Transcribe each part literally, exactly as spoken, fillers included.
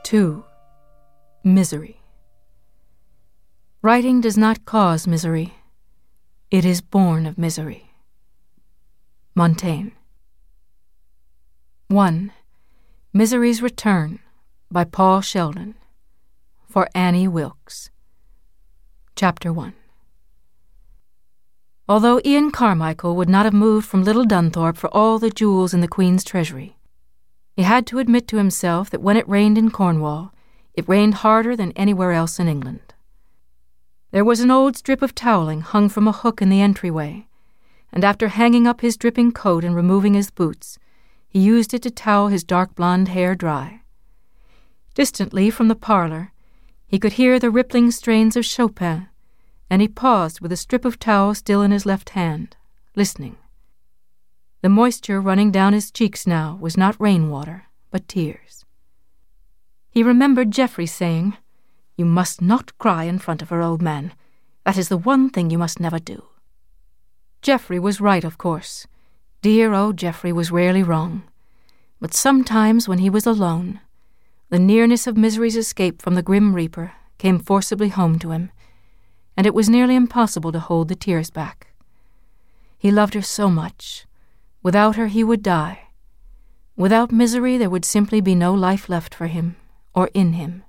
two. Misery. Writing does not cause misery. It is born of misery. Montaigne. one. Misery's Return by Paul Sheldon. For Annie Wilkes. Chapter one. Although Ian Carmichael would not have moved from Little Dunthorpe for all the jewels in the Queen's treasury, he had to admit to himself that when it rained in Cornwall, it rained harder than anywhere else in England. There was an old strip of toweling hung from a hook in the entryway, and after hanging up his dripping coat and removing his boots, he used it to towel his dark blonde hair dry. Distantly from the parlor, he could hear the rippling strains of Chopin, and he paused with a strip of towel still in his left hand, listening. The moisture running down his cheeks now was not rainwater, but tears. He remembered Geoffrey saying, "You must not cry in front of her, old man. That is the one thing you must never do." Geoffrey was right, of course. Dear old Geoffrey was rarely wrong. But sometimes when he was alone, the nearness of misery's escape from the grim reaper came forcibly home to him, and it was nearly impossible to hold the tears back. He loved her so much. Without her he would die. Without misery there would simply be no life left for him, or in him.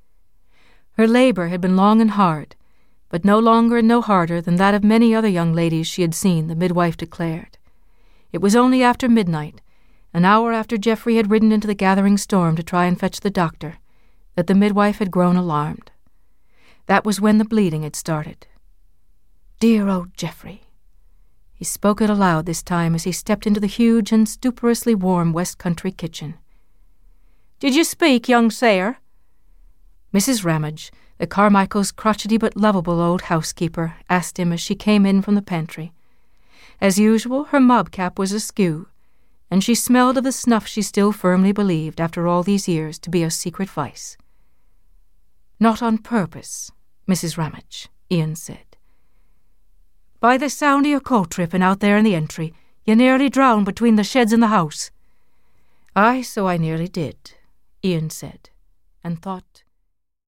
Her labor had been long and hard, but no longer and no harder than that of many other young ladies she had seen, the midwife declared. It was only after midnight, an hour after Geoffrey had ridden into the gathering storm to try and fetch the doctor, that the midwife had grown alarmed. That was when the bleeding had started. Dear old Geoffrey. He spoke it aloud this time as he stepped into the huge and stuperously warm West Country kitchen. "Did you speak, young sayer?" Missus Ramage, the Carmichaels' crotchety but lovable old housekeeper, asked him as she came in from the pantry. As usual, her mob cap was askew, and she smelled of the snuff she still firmly believed, after all these years, to be a secret vice. "Not on purpose, Missus Ramage," Ian said. "By the sound of your coat tripping out there in the entry, you nearly drowned between the sheds and the house." "Aye, so I nearly did," Ian said, and thought,